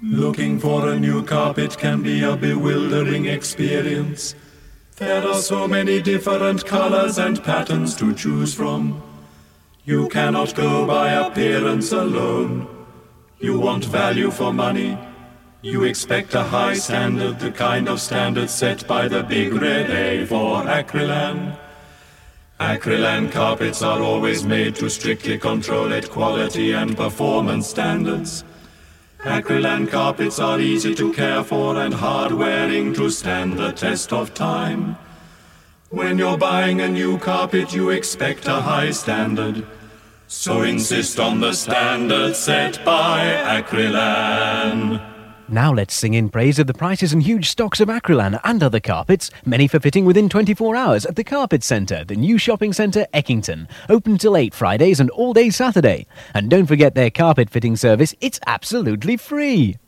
Looking for a new carpet can be a bewildering experience. There are so many different colors and patterns to choose from. You cannot go by appearance alone. You want value for money. You expect a high standard, the kind of standard set by the big red A for Acrylan. Acrylan carpets are always made to strictly control quality and performance standards. Acrylan carpets are easy to care for and hard-wearing to stand the test of time. When you're buying a new carpet, you expect a high standard. So insist on the standard set by Acrylan. Now let's sing in praise of the prices and huge stocks of Acrylan and other carpets, many for fitting within 24 hours at the Carpet Centre, the new shopping centre, Eckington. Open till 8 Fridays and all day Saturday. And don't forget their carpet fitting service, it's absolutely free.